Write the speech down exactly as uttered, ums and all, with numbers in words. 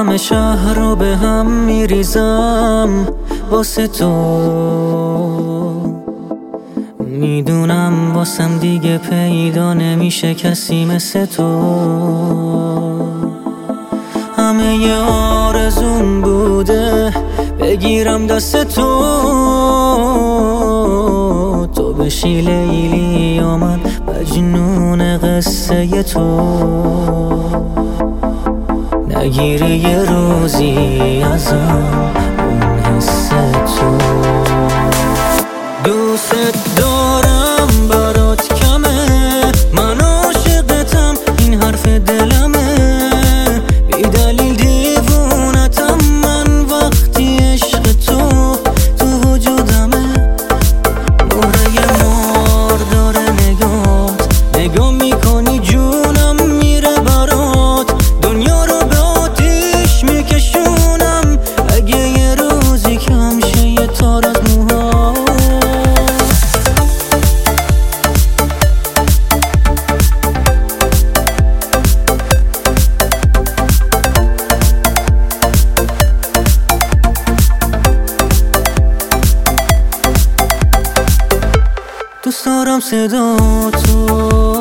همه شهر رو به هم میریزم واسه تو. میدونم واسم دیگه پیدا نمیشه کسی مثل تو. همه ی آرزون بوده بگیرم دست تو، تو بشی لیلی یا من مجنون قصه تو. نگیری یه روزی ازم اون حس تو. دوست دارم برات کمه، من عاشقتم این حرف دلمه. بی دلیل دیوونتم من وقتی عشق تو تو وجودمه. مهره مار داره نگات، نگاه میکنی جونم میره برات. دنیا رو به آتیش میکشونم اگه یه روزی کم شه یه تار از موها. دوست دارم صدا تو